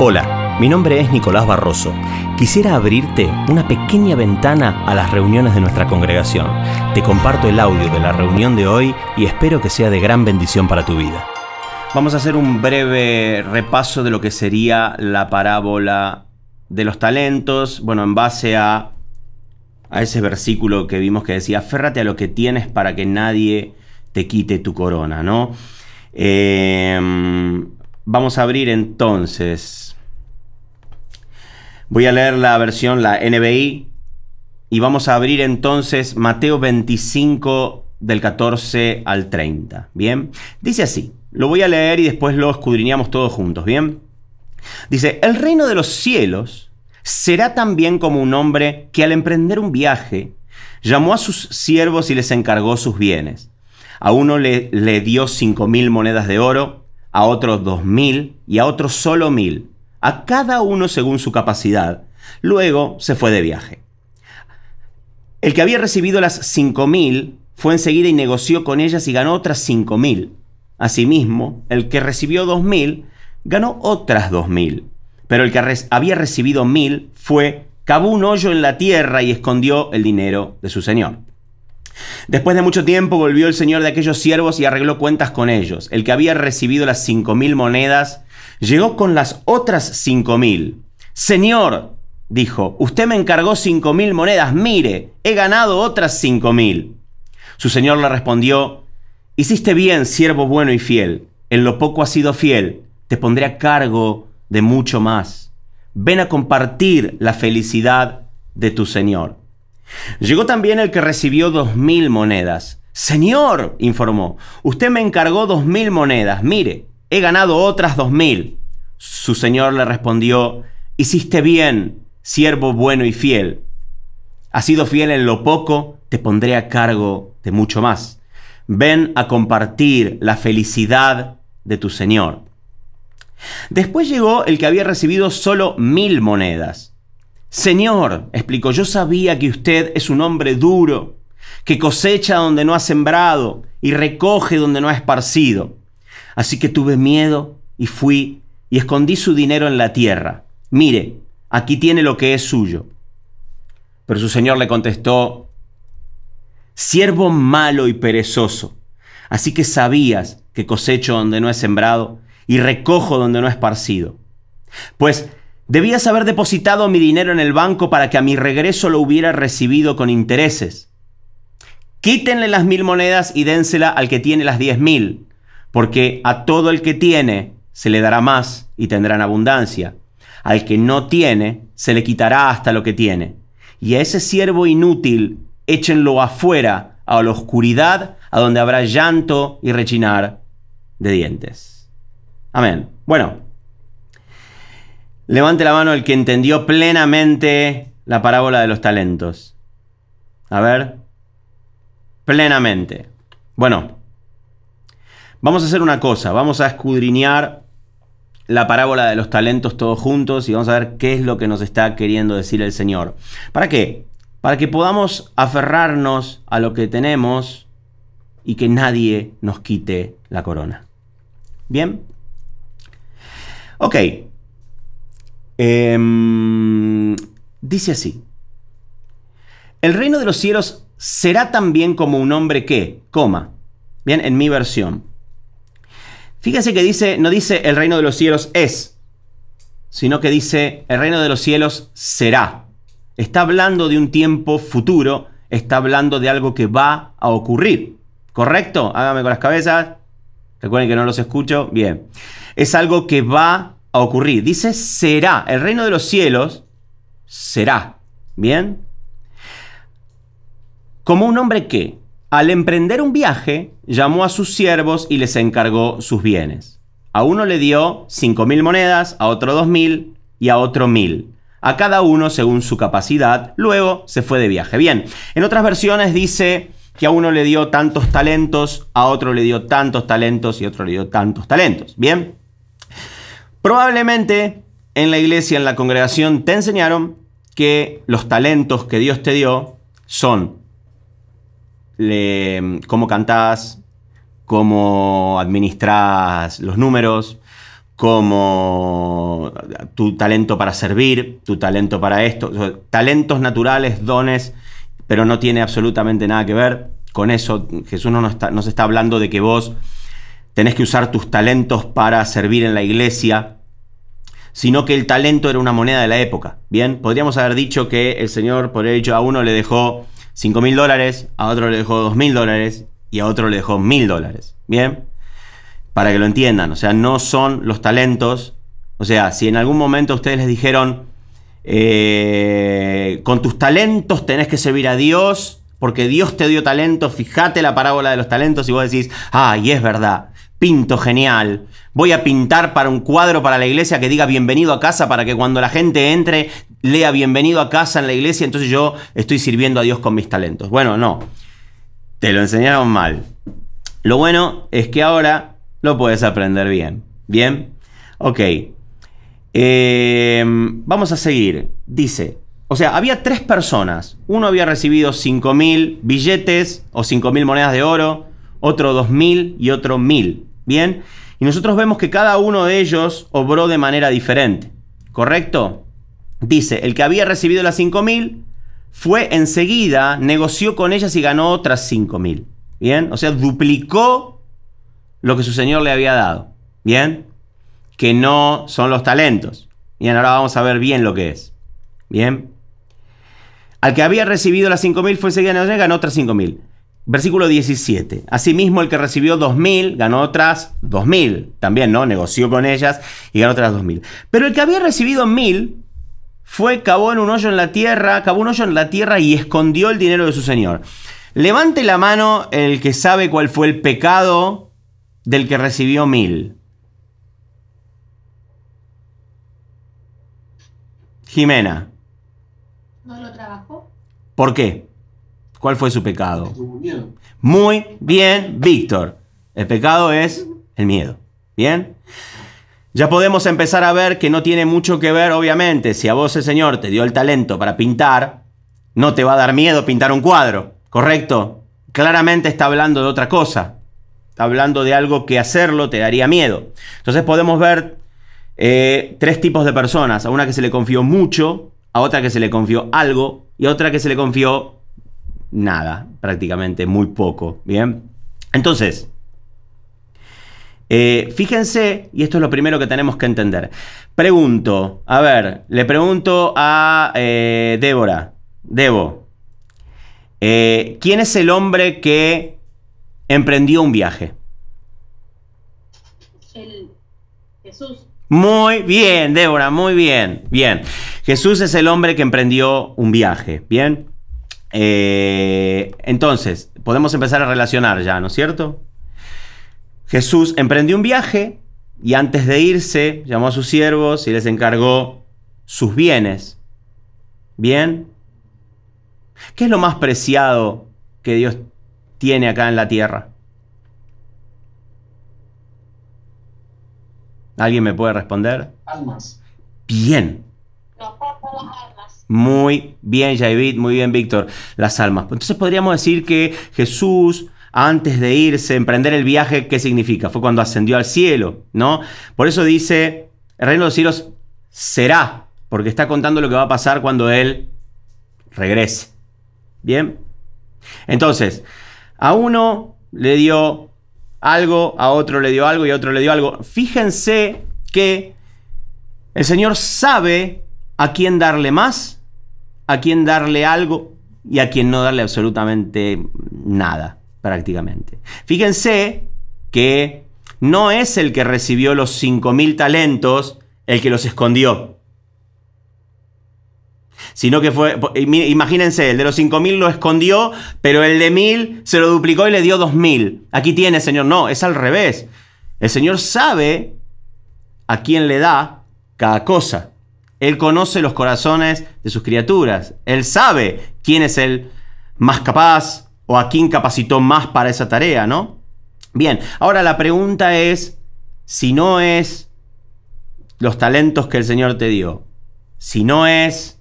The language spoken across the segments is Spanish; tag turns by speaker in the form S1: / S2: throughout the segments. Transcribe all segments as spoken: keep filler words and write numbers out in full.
S1: Hola, mi nombre es Nicolás Barroso. Quisiera abrirte una pequeña ventana a las reuniones de nuestra congregación. Te comparto el audio de la reunión de hoy y espero que sea de gran bendición para tu vida. Vamos a hacer un breve repaso de lo que sería la parábola de los talentos, bueno, en base a, a ese versículo que vimos que decía, aférrate a lo que tienes para que nadie te quite tu corona, ¿no? Eh, vamos a abrir entonces... Voy a leer la versión, la N B I, y vamos a abrir entonces Mateo veinticinco, del catorce al treinta, ¿bien? Dice así, lo voy a leer y después lo escudriñamos todos juntos, ¿bien? Dice, el reino de los cielos será también como un hombre que al emprender un viaje llamó a sus siervos y les encargó sus bienes. A uno le, le dio cinco mil monedas de oro, a otro dos mil y a otro solo mil. A cada uno según su capacidad. Luego se fue de viaje. El que había recibido las cinco mil fue enseguida y negoció con ellas y ganó otras cinco mil. Asimismo, el que recibió dos mil ganó otras dos mil. Pero el que res- había recibido mil fue, cavó un hoyo en la tierra y escondió el dinero de su señor. Después de mucho tiempo volvió el señor de aquellos siervos y arregló cuentas con ellos. El que había recibido las cinco mil monedas llegó con las otras cinco mil. Señor, dijo, usted me encargó cinco mil monedas. Mire, he ganado otras cinco mil. Su señor le respondió, hiciste bien, siervo bueno y fiel. En lo poco has sido fiel. Te pondré a cargo de mucho más. Ven a compartir la felicidad de tu señor. Llegó también el que recibió dos mil monedas. Señor, informó, usted me encargó dos mil monedas. Mire, he ganado otras dos mil. Su señor le respondió, hiciste bien, siervo bueno y fiel. Has sido fiel en lo poco, te pondré a cargo de mucho más. Ven a compartir la felicidad de tu señor. Después llegó el que había recibido solo mil monedas. Señor, explicó, yo sabía que usted es un hombre duro, que cosecha donde no ha sembrado y recoge donde no ha esparcido. Así que tuve miedo y fui y escondí su dinero en la tierra. Mire, aquí tiene lo que es suyo. Pero su señor le contestó, siervo malo y perezoso, así que sabías que cosecho donde no he sembrado y recojo donde no he esparcido. Pues debías haber depositado mi dinero en el banco para que a mi regreso lo hubiera recibido con intereses. Quítenle las mil monedas y dénsela al que tiene las diez mil, porque a todo el que tiene se le dará más y tendrá en abundancia. Al que no tiene se le quitará hasta lo que tiene. Y a ese siervo inútil échenlo afuera, a la oscuridad, a donde habrá llanto y rechinar de dientes. Amén. Bueno, levante la mano el que entendió plenamente la parábola de los talentos. A ver. Plenamente. Bueno, vamos a hacer una cosa. Vamos a escudriñar la parábola de los talentos todos juntos y vamos a ver qué es lo que nos está queriendo decir el Señor. ¿Para qué? Para que podamos aferrarnos a lo que tenemos y que nadie nos quite la corona. ¿Bien? Ok. Eh, dice así. El reino de los cielos será también como un hombre que, coma. Bien, en mi versión. Fíjense que dice, no dice el reino de los cielos es, sino que dice el reino de los cielos será. Está hablando de un tiempo futuro, está hablando de algo que va a ocurrir. ¿Correcto? Hágame con las cabezas. Recuerden que no los escucho. Bien. Es algo que va a ocurrir. Dice será. El reino de los cielos será. ¿Bien? Como un hombre que, al emprender un viaje, llamó a sus siervos y les encargó sus bienes. A uno le dio cinco mil monedas, a otro dos mil y a otro mil. A cada uno según su capacidad. Luego se fue de viaje. Bien, en otras versiones dice que a uno le dio tantos talentos, a otro le dio tantos talentos y a otro le dio tantos talentos. Bien. Probablemente en la iglesia, en la congregación, te enseñaron que los talentos que Dios te dio son Le, cómo cantás, cómo administrás los números, cómo tu talento para servir, tu talento para esto, o sea, talentos naturales, dones, pero no tiene absolutamente nada que ver con eso. Jesús no nos está, nos está hablando de que vos tenés que usar tus talentos para servir en la iglesia, sino que el talento era una moneda de la época. Bien, podríamos haber dicho que el Señor, por haber dicho, a uno le dejó cinco mil dólares, a otro le dejó dos mil dólares y a otro le dejó mil dólares. Bien, para que lo entiendan, o sea, no son los talentos. O sea, si en algún momento ustedes les dijeron, eh, con tus talentos tenés que servir a Dios, porque Dios te dio talentos, fíjate la parábola de los talentos y vos decís, ah, y es verdad, pinto genial, voy a pintar para un cuadro para la iglesia que diga bienvenido a casa, para que cuando la gente entre lea bienvenido a casa en la iglesia, entonces yo estoy sirviendo a Dios con mis talentos. Bueno, no, te lo enseñaron mal. Lo bueno es que ahora lo puedes aprender bien. ¿Bien? Ok. Eh, vamos a seguir. Dice, o sea, había tres personas. Uno había recibido cinco mil billetes o cinco mil monedas de oro, otro dos mil y otro mil. Bien. Y nosotros vemos que cada uno de ellos obró de manera diferente. ¿Correcto? Dice, el que había recibido las cinco mil fue enseguida, negoció con ellas y ganó otras cinco mil. Bien. O sea, duplicó lo que su señor le había dado. Bien. Que no son los talentos. Bien, ahora vamos a ver bien lo que es. Bien. Al que había recibido las cinco mil fue enseguida negociar y ganó otras cinco mil. Versículo diecisiete. Asimismo, el que recibió dos mil ganó otras dos mil. También, ¿no? Negoció con ellas y ganó otras dos mil. Pero el que había recibido mil fue, cavó en un hoyo en la tierra, cavó un hoyo en la tierra y escondió el dinero de su señor. Levante la mano el que sabe cuál fue el pecado del que recibió mil. Jimena.
S2: ¿No lo trabajó?
S1: ¿Por qué? ¿Cuál fue su pecado? Muy bien, Víctor. El pecado es el miedo. ¿Bien? Ya podemos empezar a ver que no tiene mucho que ver, obviamente. Si a vos el Señor te dio el talento para pintar, no te va a dar miedo pintar un cuadro. ¿Correcto? Claramente está hablando de otra cosa. Está hablando de algo que hacerlo te daría miedo. Entonces podemos ver Eh, tres tipos de personas. A una que se le confió mucho, a otra que se le confió algo y a otra que se le confió nada, prácticamente muy poco. Bien, entonces eh, fíjense, y esto es lo primero que tenemos que entender. Pregunto, a ver, le pregunto a eh, Débora, Debo, eh, ¿quién es el hombre que emprendió un viaje?
S2: El Jesús.
S1: Muy bien, Débora, muy bien. Bien. Jesús es el hombre que emprendió un viaje. Bien. Eh, entonces, podemos empezar a relacionar ya, ¿no es cierto? Jesús emprendió un viaje y antes de irse llamó a sus siervos y les encargó sus bienes. Bien. ¿Qué es lo más preciado que Dios tiene acá en la tierra? ¿Alguien me puede responder?
S3: Almas.
S1: Bien.
S2: Los cuerpos, las almas.
S1: Muy bien, Javid, muy bien, Víctor. Las almas. Entonces podríamos decir que Jesús, antes de irse, emprender el viaje, ¿qué significa? Fue cuando ascendió al cielo, ¿no? Por eso dice, el reino de los cielos será, porque está contando lo que va a pasar cuando Él regrese. Bien. Entonces, a uno le dio algo, a otro le dio algo y a otro le dio algo. Fíjense que el Señor sabe a quién darle más, a quién darle algo y a quién no darle absolutamente nada, prácticamente. Fíjense que no es el que recibió los cinco mil talentos el que los escondió, sino que fue, imagínense, el de los cinco mil lo escondió, pero el de mil se lo duplicó y le dio dos mil. Aquí tiene, Señor. No, es al revés. El Señor sabe a quién le da cada cosa. Él conoce los corazones de sus criaturas. Él sabe quién es el más capaz o a quién capacitó más para esa tarea, ¿no? Bien, ahora la pregunta es, si no es los talentos que el Señor te dio, si no es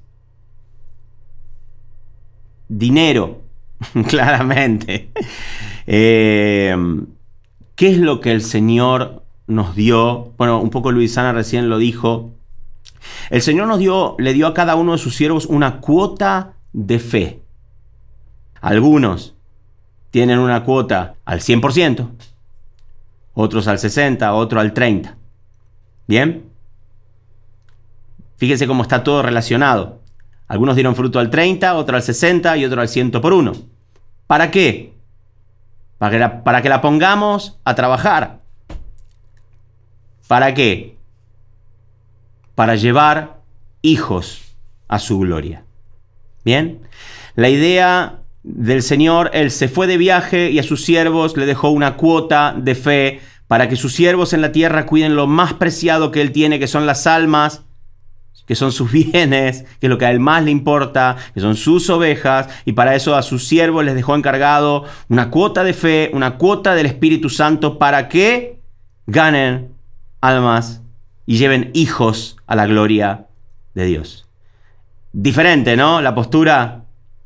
S1: dinero, claramente. Eh, ¿Qué es lo que el Señor nos dio? Bueno, un poco Luisana recién lo dijo. El Señor nos dio, le dio a cada uno de sus siervos una cuota de fe. Algunos tienen una cuota al cien por ciento, otros al sesenta por ciento, otros al treinta por ciento. ¿Bien? Fíjense cómo está todo relacionado. Algunos dieron fruto al treinta, otros al sesenta y otros al cien por uno. ¿Para qué? Para que, la, para que la pongamos a trabajar. ¿Para qué? Para llevar hijos a su gloria. ¿Bien? La idea del Señor, Él se fue de viaje y a sus siervos le dejó una cuota de fe para que sus siervos en la tierra cuiden lo más preciado que Él tiene, que son las almas, que son sus bienes, que es lo que a Él más le importa, que son sus ovejas, y para eso a sus siervos les dejó encargado una cuota de fe, una cuota del Espíritu Santo para que ganen almas y lleven hijos a la gloria de Dios. Diferente, ¿no? La postura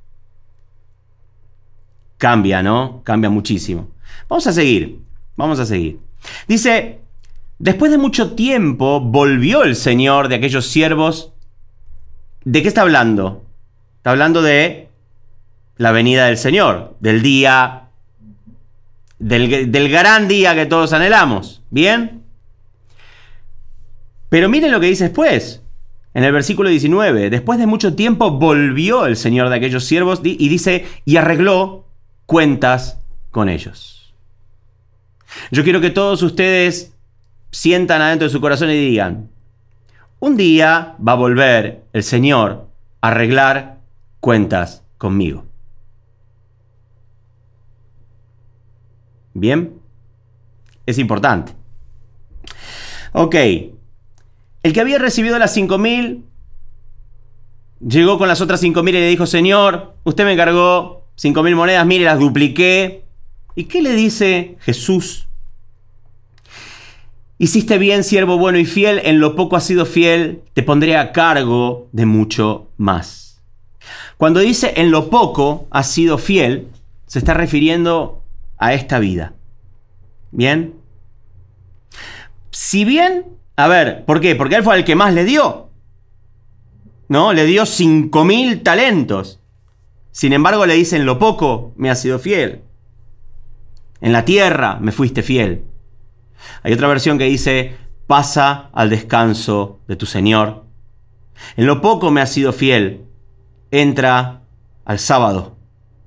S1: cambia, ¿no? Cambia muchísimo. Vamos a seguir, vamos a seguir. Dice, después de mucho tiempo volvió el Señor de aquellos siervos. ¿De qué está hablando? Está hablando de la venida del Señor, del día, del, del gran día que todos anhelamos. ¿Bien? Pero miren lo que dice después. En el versículo diecinueve, después de mucho tiempo volvió el Señor de aquellos siervos y dice, y arregló cuentas con ellos. Yo quiero que todos ustedes sientan adentro de su corazón y digan, un día va a volver el Señor a arreglar cuentas conmigo. ¿Bien? Es importante. Ok. El que había recibido las cinco mil llegó con las otras cinco mil y le dijo, Señor, usted me encargó cinco mil monedas, mire, las dupliqué. ¿Y qué le dice Jesús? Hiciste bien, siervo bueno y fiel, en lo poco has sido fiel, te pondré a cargo de mucho más. Cuando dice en lo poco has sido fiel, se está refiriendo a esta vida. ¿Bien? Si bien, a ver, ¿por qué? Porque él fue el que más le dio. ¿No? Le dio cinco mil talentos. Sin embargo, le dice en lo poco me has sido fiel. En la tierra me fuiste fiel. Hay otra versión que dice, pasa al descanso de tu Señor. En lo poco me has sido fiel. Entra al sábado.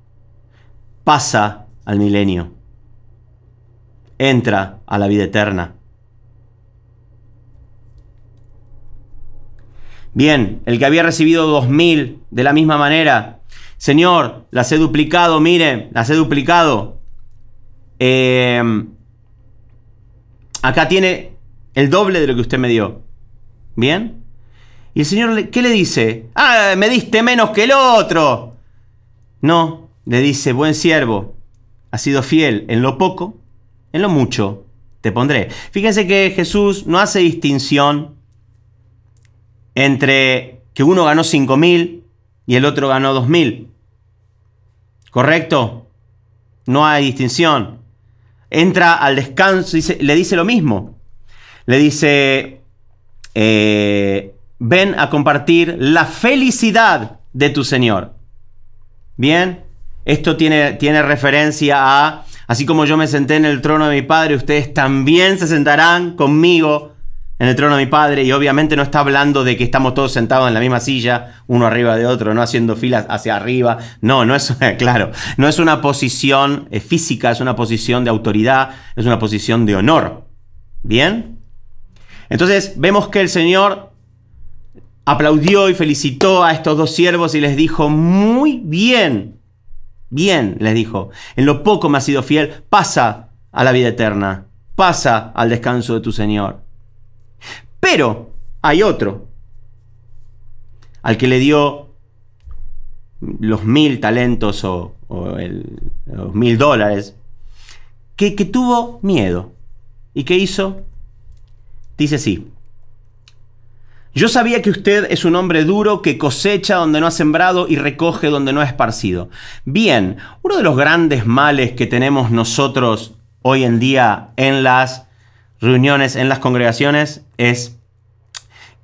S1: Pasa al milenio. Entra a la vida eterna. Bien, el que había recibido dos mil de la misma manera. Señor, las he duplicado, miren, las he duplicado. Eh... Acá tiene el doble de lo que usted me dio. ¿Bien? Y el Señor, ¿qué le dice? ¡Ah, me diste menos que el otro! No, le dice, buen siervo, has sido fiel en lo poco, en lo mucho te pondré. Fíjense que Jesús no hace distinción entre que uno ganó cinco mil y el otro ganó dos mil. ¿Correcto? No hay distinción. Entra al descanso, dice, le dice lo mismo. Le dice, eh, ven a compartir la felicidad de tu Señor. Bien, esto tiene, tiene referencia a, así como yo me senté en el trono de mi Padre, ustedes también se sentarán conmigo en el trono de mi Padre. Y obviamente no está hablando de que estamos todos sentados en la misma silla, uno arriba de otro, no haciendo filas hacia arriba. No, no es, claro, no es una posición física, es una posición de autoridad, es una posición de honor. ¿Bien? Entonces vemos que el Señor aplaudió y felicitó a estos dos siervos y les dijo, muy bien, bien, les dijo, en lo poco me has sido fiel, pasa a la vida eterna, pasa al descanso de tu Señor. Pero hay otro, al que le dio los mil talentos o, o el, los mil dólares, que, que tuvo miedo. ¿Y qué hizo? Dice así, yo sabía que usted es un hombre duro que cosecha donde no ha sembrado y recoge donde no ha esparcido. Bien, uno de los grandes males que tenemos nosotros hoy en día en las reuniones, en las congregaciones, es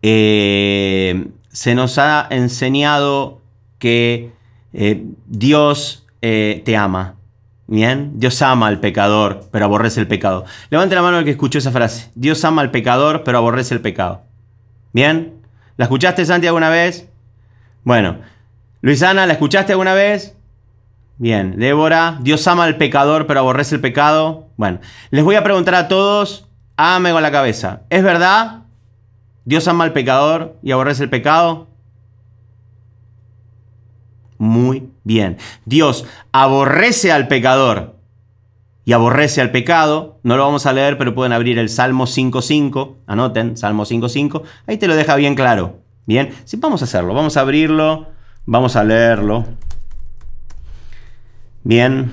S1: eh, se nos ha enseñado que eh, Dios eh, te ama. Bien, Dios ama al pecador, pero aborrece el pecado. Levante la mano el que escuchó esa frase. Dios ama al pecador, pero aborrece el pecado. Bien, ¿la escuchaste, Santi, alguna vez? Bueno, Luisana, ¿la escuchaste alguna vez? Bien, Débora, Dios ama al pecador, pero aborrece el pecado. Bueno, les voy a preguntar a todos, háganme con la cabeza. ¿Es verdad? ¿Dios ama al pecador y aborrece el pecado? Muy bien. Dios aborrece al pecador y aborrece al pecado. No lo vamos a leer, pero pueden abrir el Salmo cinco cinco. Anoten, Salmo cinco cinco. Ahí te lo deja bien claro. Bien, sí, vamos a hacerlo. Vamos a abrirlo. Vamos a leerlo. Bien.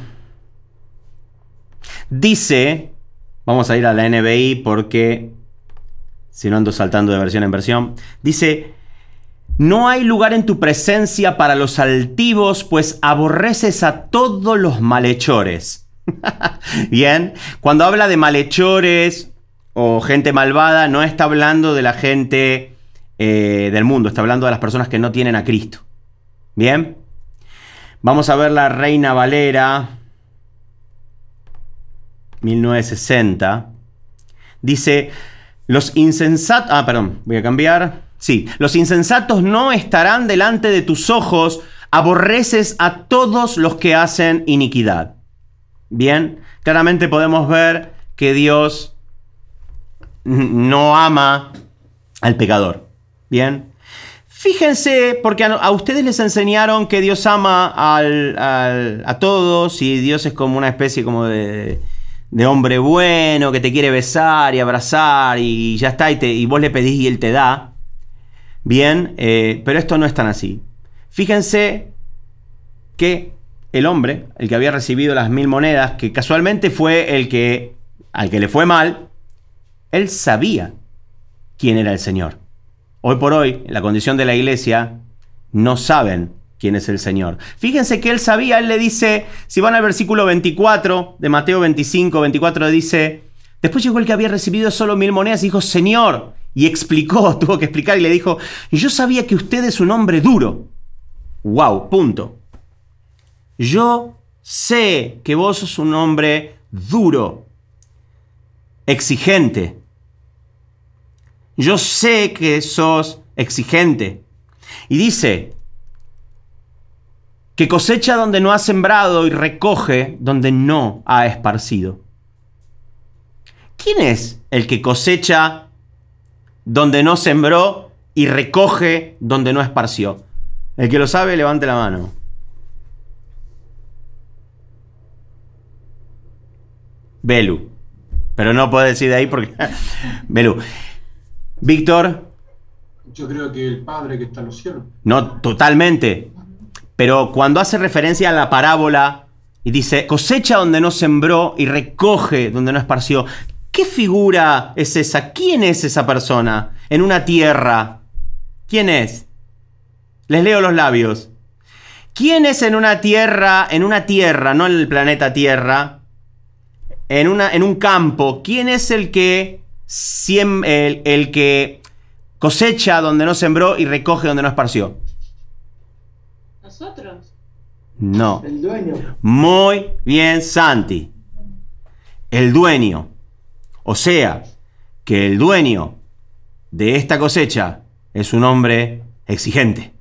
S1: Dice, vamos a ir a la N B I porque si no ando saltando de versión en versión. Dice: no hay lugar en tu presencia para los altivos, pues aborreces a todos los malhechores. Bien, cuando habla de malhechores o gente malvada, no está hablando de la gente eh, del mundo, está hablando de las personas que no tienen a Cristo. Bien, vamos a ver la Reina Valera, mil novecientos sesenta. Dice: los insensatos... Ah, perdón, voy a cambiar... Sí, los insensatos no estarán delante de tus ojos, aborreces a todos los que hacen iniquidad. Bien, claramente podemos ver que Dios no ama al pecador. Bien, fíjense, porque a, a ustedes les enseñaron que Dios ama al, al, a todos y Dios es como una especie como de, de hombre bueno que te quiere besar y abrazar y ya está, y, te, y vos le pedís y Él te da. Bien, eh, pero esto no es tan así. Fíjense que el hombre, el que había recibido las mil monedas, que casualmente fue el que, al que le fue mal, él sabía quién era el Señor. Hoy por hoy, en la condición de la iglesia, no saben quién es el Señor. Fíjense que él sabía, él le dice, si van al versículo veinticuatro de Mateo veinticinco, veinticuatro, dice: después llegó el que había recibido solo mil monedas y dijo: Señor, y explicó, tuvo que explicar y le dijo: yo sabía que usted es un hombre duro. Wow, punto. Yo sé que vos sos un hombre duro, exigente. Yo sé que sos exigente. Y dice que cosecha donde no ha sembrado y recoge donde no ha esparcido. ¿Quién es el que cosecha donde no sembró y recoge donde no esparció? El que lo sabe, levante la mano. Belu. Pero no puedo decir de ahí porque... Belu. Víctor.
S3: Yo creo que el Padre que está en los cielos.
S1: No, totalmente. Pero cuando hace referencia a la parábola y dice: cosecha donde no sembró y recoge donde no esparció. ¿Qué figura es esa? ¿Quién es esa persona en una tierra? ¿Quién es? Les leo los labios. ¿Quién es en una tierra, en una tierra, no en el planeta Tierra, en, una, en un campo? ¿Quién es el que, siem, el, el que cosecha donde no sembró y recoge donde no esparció?
S2: ¿Nosotros?
S1: No.
S3: El dueño.
S1: Muy bien, Santi. El dueño. O sea, que el dueño de esta cosecha es un hombre exigente.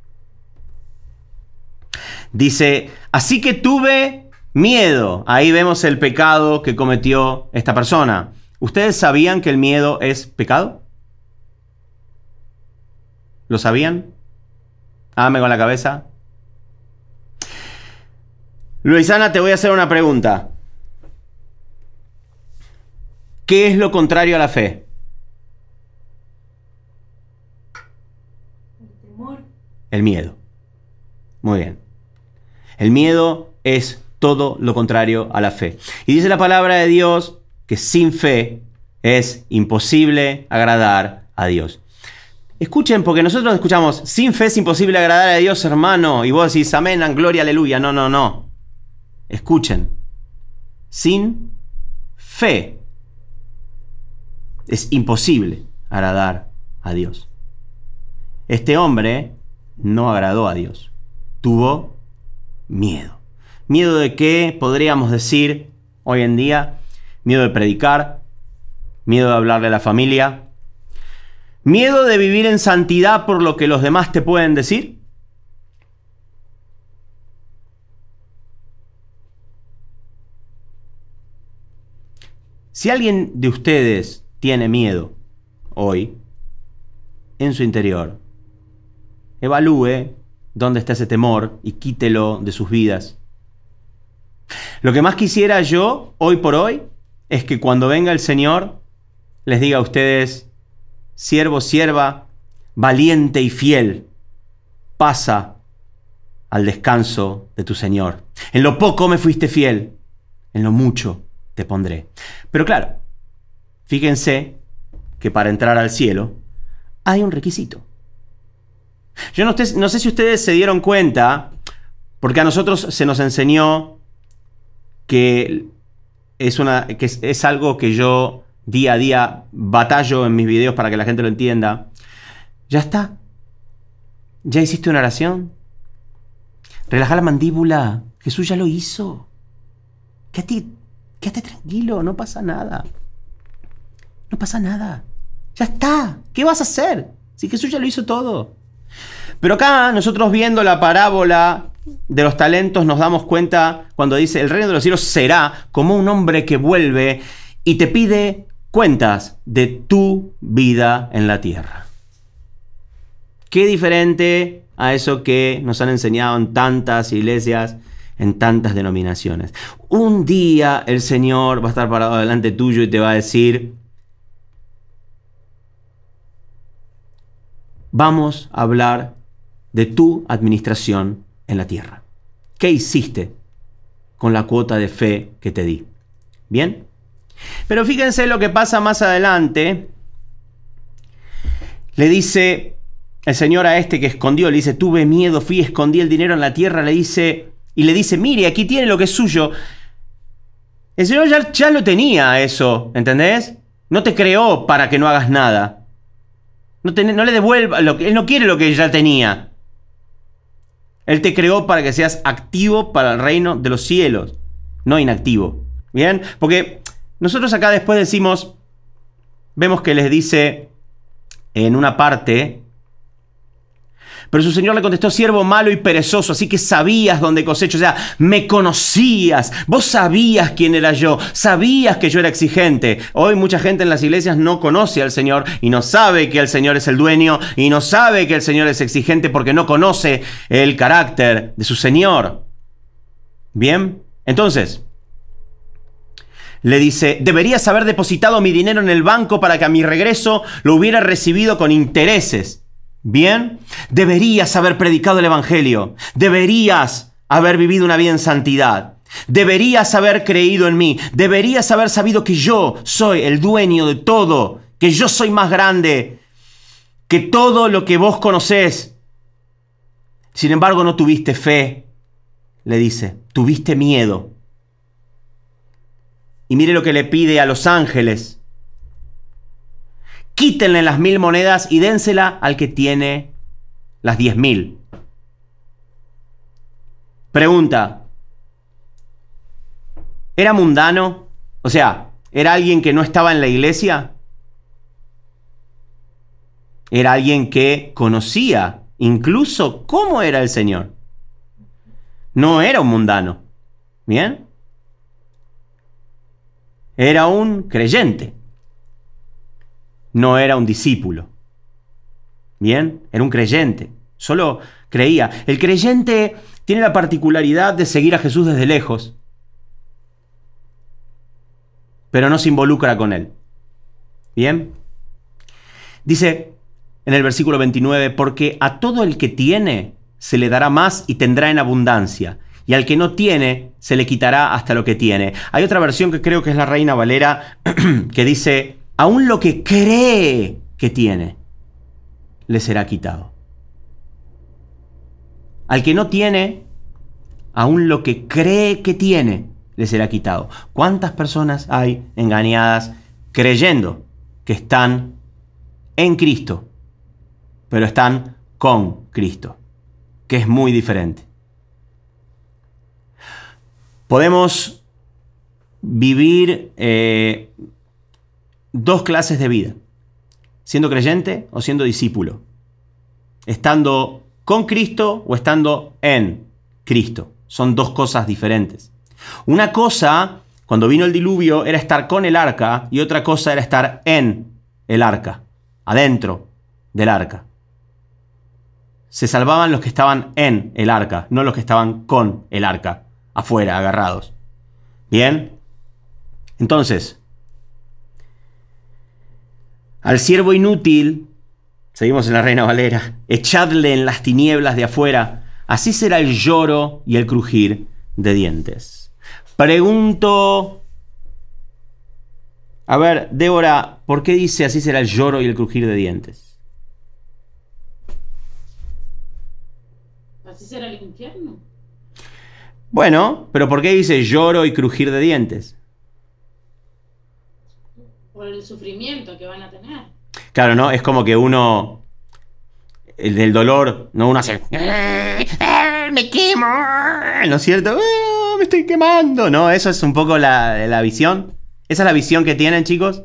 S1: Dice: así que tuve miedo. Ahí vemos el pecado que cometió esta persona. ¿Ustedes sabían que el miedo es pecado? ¿Lo sabían? Hágame con la cabeza. Luisana, te voy a hacer una pregunta. ¿Qué es lo contrario a la fe?
S2: El temor.
S1: El miedo. Muy bien. El miedo es todo lo contrario a la fe. Y dice la palabra de Dios que sin fe es imposible agradar a Dios. Escuchen, porque nosotros escuchamos: sin fe es imposible agradar a Dios, hermano. Y vos decís: amén, gloria, aleluya. No, no, no. Escuchen. Sin fe es imposible agradar a Dios. Este hombre no agradó a Dios. Tuvo miedo. ¿Miedo de qué podríamos decir hoy en día? Miedo de predicar, miedo de hablarle a la familia, miedo de vivir en santidad por lo que los demás te pueden decir. Si alguien de ustedes tiene miedo hoy en su interior, evalúe dónde está ese temor y quítelo de sus vidas. Lo que más quisiera yo, hoy por hoy, es que cuando venga el Señor, les diga a ustedes: siervo, sierva, valiente y fiel, pasa al descanso de tu Señor. En lo poco me fuiste fiel, en lo mucho te pondré. Pero claro, fíjense que para entrar al cielo hay un requisito. Yo no, no sé si ustedes se dieron cuenta, porque a nosotros se nos enseñó que es, una, que es, es algo que yo día a día batallo en mis videos para que la gente lo entienda. Ya está. Ya hiciste una oración. Relaja la mandíbula. Jesús ya lo hizo. Quédate, quédate tranquilo, no pasa nada. No pasa nada. Ya está. ¿Qué vas a hacer? Si Jesús ya lo hizo todo. Pero acá nosotros viendo la parábola de los talentos nos damos cuenta cuando dice: el reino de los cielos será como un hombre que vuelve y te pide cuentas de tu vida en la tierra. Qué diferente a eso que nos han enseñado en tantas iglesias, en tantas denominaciones. Un día el Señor va a estar parado delante tuyo y te va a decir: vamos a hablar de tu administración en la tierra. ¿Qué hiciste con la cuota de fe que te di? ¿Bien? Pero fíjense lo que pasa más adelante. Le dice el Señor a este que escondió, le dice: tuve miedo, fui, escondí el dinero en la tierra, le dice, y le dice: mire, aquí tiene lo que es suyo. El Señor ya, ya lo tenía eso, ¿entendés? No te creó para que no hagas nada. No, te, no le devuelva, lo que, Él no quiere lo que ya tenía. Él te creó para que seas activo para el reino de los cielos, no inactivo. ¿Bien? Porque nosotros acá después decimos, vemos que les dice en una parte: pero su señor le contestó: siervo malo y perezoso, así que sabías dónde cosecho, o sea, me conocías, vos sabías quién era yo, sabías que yo era exigente. Hoy mucha gente en las iglesias no conoce al Señor y no sabe que el Señor es el dueño y no sabe que el Señor es exigente porque no conoce el carácter de su Señor. Bien, entonces le dice: deberías haber depositado mi dinero en el banco para que a mi regreso lo hubiera recibido con intereses. Bien, deberías haber predicado el evangelio, deberías haber vivido una vida en santidad, deberías haber creído en mí, deberías haber sabido que yo soy el dueño de todo, que yo soy más grande que todo lo que vos conocés. Sin embargo, no tuviste fe, le dice, tuviste miedo. Y mire lo que le pide a los ángeles: quítenle las mil monedas y dénsela al que tiene las diez mil. Pregunta: ¿era mundano? O sea, ¿era alguien que no estaba en la iglesia? ¿Era alguien que conocía incluso cómo era el Señor? No era un mundano. ¿Bien? Era un creyente. No era un discípulo. Bien, era un creyente. Solo creía. El creyente tiene la particularidad de seguir a Jesús desde lejos, pero no se involucra con él. Bien. Dice en el versículo veintinueve: porque a todo el que tiene se le dará más y tendrá en abundancia, y al que no tiene se le quitará hasta lo que tiene. Hay otra versión que creo que es la Reina Valera que dice: aún lo que cree que tiene, le será quitado. Al que no tiene, aún lo que cree que tiene, le será quitado. ¿Cuántas personas hay engañadas creyendo que están en Cristo, pero están con Cristo, que es muy diferente. Podemos vivir eh, dos clases de vida, siendo creyente o siendo discípulo, estando con Cristo o estando en Cristo. Son dos cosas diferentes. Una cosa, cuando vino el diluvio, era estar con el arca, y otra cosa era estar en el arca, adentro del arca. Se salvaban los que estaban en el arca, no los que estaban con el arca, afuera, agarrados. Bien, entonces, al siervo inútil, seguimos en la Reina Valera, echadle en las tinieblas de afuera, así será el lloro y el crujir de dientes. Pregunto, a ver, Débora, ¿por qué dice así será el lloro y el crujir de dientes?
S2: ¿Así será el infierno?
S1: Bueno, pero ¿por qué dice lloro y crujir de dientes?
S2: Por el sufrimiento que van a tener.
S1: Claro, ¿no? Es como que uno, el del dolor, ¿no? Uno hace, me quemo, ¿no es cierto? Me estoy quemando, ¿no? Eso es un poco la, la visión. ¿Esa es la visión que tienen, chicos?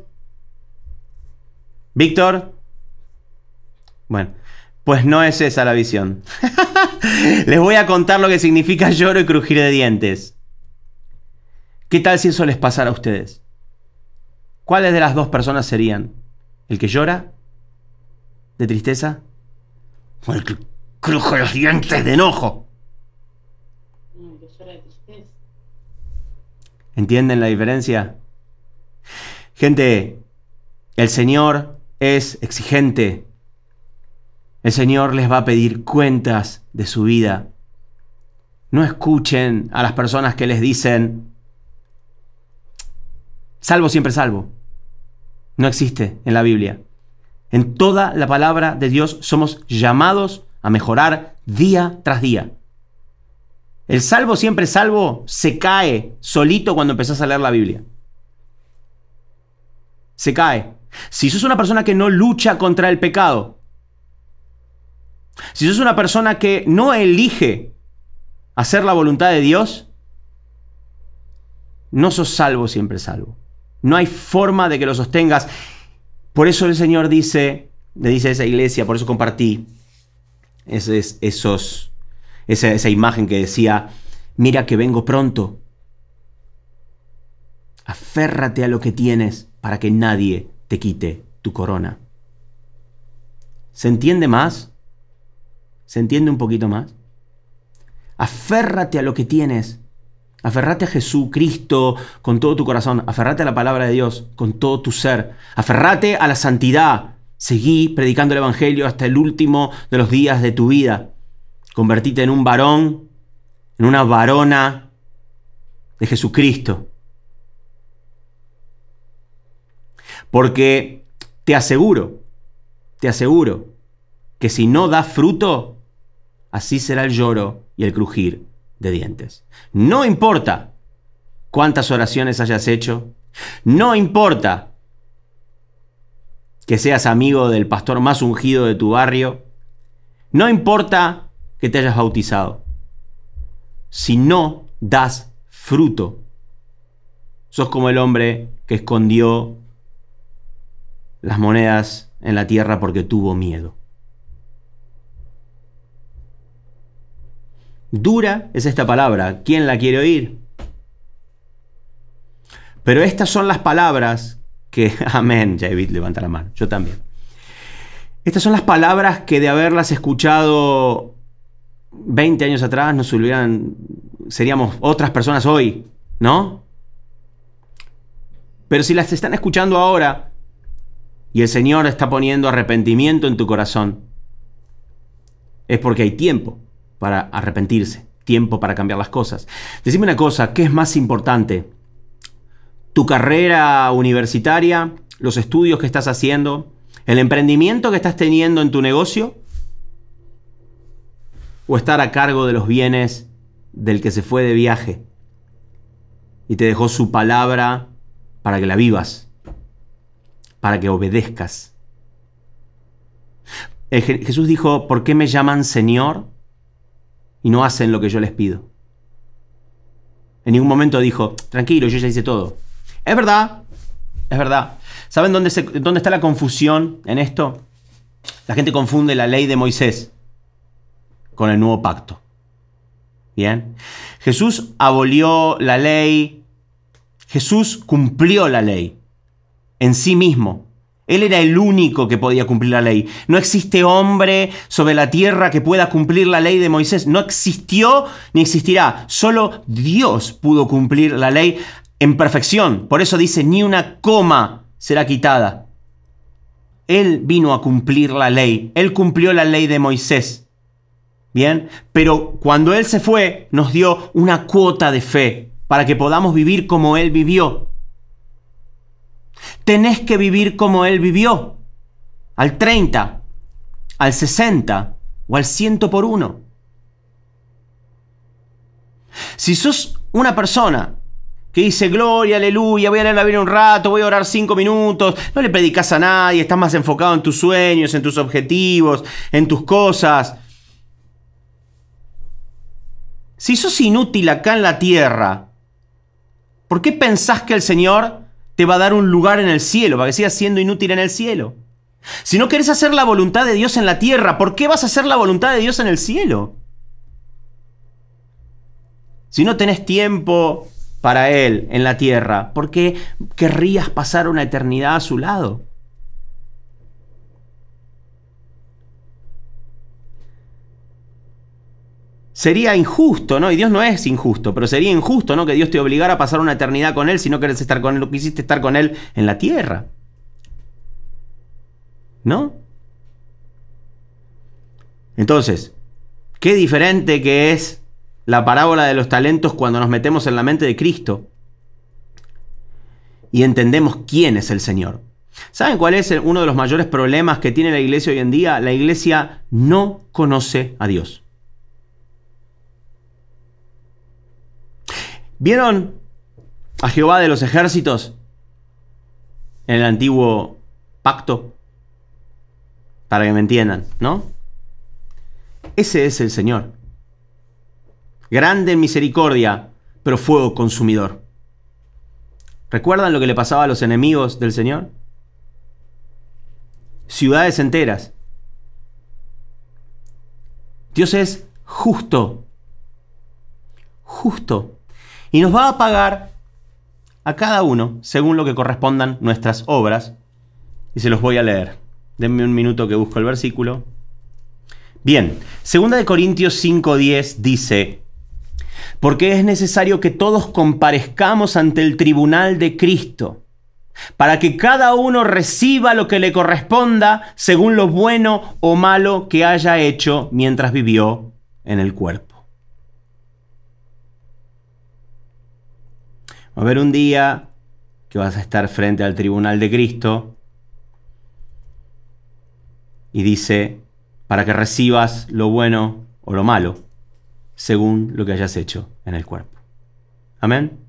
S1: ¿Víctor? Bueno, pues no es esa la visión. Les voy a contar lo que significa lloro y crujir de dientes. ¿Qué tal si eso les pasara a ustedes? ¿Cuáles de las dos personas serían? ¿El que llora de tristeza? ¿O el que cruje los dientes de enojo?
S2: No, el que llora de tristeza.
S1: ¿Entienden la diferencia? Gente, el Señor es exigente. El Señor les va a pedir cuentas de su vida. No escuchen a las personas que les dicen, salvo siempre salvo. No existe en la Biblia. En toda la palabra de Dios somos llamados a mejorar día tras día. El salvo siempre salvo se cae solito cuando empezás a leer la Biblia. Se cae. Si sos una persona que no lucha contra el pecado, si sos una persona que no elige hacer la voluntad de Dios, no sos salvo siempre salvo. No hay forma de que lo sostengas. Por eso el Señor dice, le dice a esa iglesia, por eso compartí esos, esos, esa, esa imagen que decía, mira que vengo pronto. Aférrate a lo que tienes para que nadie te quite tu corona. ¿Se entiende más? ¿Se entiende un poquito más? Aférrate a lo que tienes. Aferrate a Jesucristo con todo tu corazón. Aferrate a la palabra de Dios con todo tu ser. Aferrate a la santidad. Seguí predicando el evangelio hasta el último de los días de tu vida. Convertite en un varón, en una varona de Jesucristo. Porque te aseguro, te aseguro que si no das fruto, así será el lloro y el crujir de dientes. No importa cuántas oraciones hayas hecho, no importa que seas amigo del pastor más ungido de tu barrio, no importa que te hayas bautizado. Si no das fruto, sos como el hombre que escondió las monedas en la tierra porque tuvo miedo. Dura es esta palabra. ¿Quién la quiere oír? Pero estas son las palabras que... Amén. David levanta la mano. Yo también. Estas son las palabras que de haberlas escuchado veinte años atrás nos hubieran... seríamos otras personas hoy, ¿no? Pero si las están escuchando ahora y el Señor está poniendo arrepentimiento en tu corazón, es porque hay tiempo para arrepentirse, tiempo para cambiar las cosas. Decime una cosa, ¿qué es más importante? ¿Tu carrera universitaria, los estudios que estás haciendo, el emprendimiento que estás teniendo en tu negocio? ¿O estar a cargo de los bienes del que se fue de viaje y te dejó su palabra para que la vivas, para que obedezcas? Eh, Jesús dijo, ¿por qué me llaman Señor y no hacen lo que yo les pido? En ningún momento dijo, tranquilo, yo ya hice todo. Es verdad, es verdad. ¿Saben dónde, se, dónde está la confusión en esto? La gente confunde la ley de Moisés con el nuevo pacto. Bien. Jesús abolió la ley. Jesús cumplió la ley en sí mismo. Él era el único que podía cumplir la ley. No existe hombre sobre la tierra que pueda cumplir la ley de Moisés. No existió ni existirá. Solo Dios pudo cumplir la ley en perfección. Por eso dice, ni una coma será quitada. Él vino a cumplir la ley. Él cumplió la ley de Moisés. Bien, pero cuando Él se fue, nos dio una cuota de fe para que podamos vivir como Él vivió. Tenés que vivir como Él vivió, al treinta, al sesenta o al ciento por uno. Si sos una persona que dice, gloria, aleluya, voy a leer la Biblia un rato, voy a orar cinco minutos, no le predicas a nadie, estás más enfocado en tus sueños, en tus objetivos, en tus cosas. Si sos inútil acá en la tierra, ¿por qué pensás que el Señor te va a dar un lugar en el cielo para que sigas siendo inútil en el cielo? Si no querés hacer la voluntad de Dios en la tierra, ¿por qué vas a hacer la voluntad de Dios en el cielo? Si no tenés tiempo para Él en la tierra, ¿por qué querrías pasar una eternidad a su lado? Sería injusto, ¿no? Y Dios no es injusto, pero sería injusto, ¿no? Que Dios te obligara a pasar una eternidad con Él si no querés estar con Él, no quisiste estar con Él en la tierra. ¿No? Entonces, qué diferente que es la parábola de los talentos cuando nos metemos en la mente de Cristo y entendemos quién es el Señor. ¿Saben cuál es uno de los mayores problemas que tiene la iglesia hoy en día? La iglesia no conoce a Dios. ¿Vieron a Jehová de los ejércitos en el antiguo pacto? Para que me entiendan, ¿no? Ese es el Señor. Grande en misericordia, pero fuego consumidor. ¿Recuerdan lo que le pasaba a los enemigos del Señor? Ciudades enteras. Dios es justo. Justo. Y nos va a pagar a cada uno según lo que correspondan nuestras obras. Y se los voy a leer. Denme un minuto que busco el versículo. Bien, segunda de Corintios cinco diez dice, porque es necesario que todos comparezcamos ante el tribunal de Cristo, para que cada uno reciba lo que le corresponda según lo bueno o malo que haya hecho mientras vivió en el cuerpo. Va a haber un día que vas a estar frente al tribunal de Cristo y dice, para que recibas lo bueno o lo malo, según lo que hayas hecho en el cuerpo. Amén.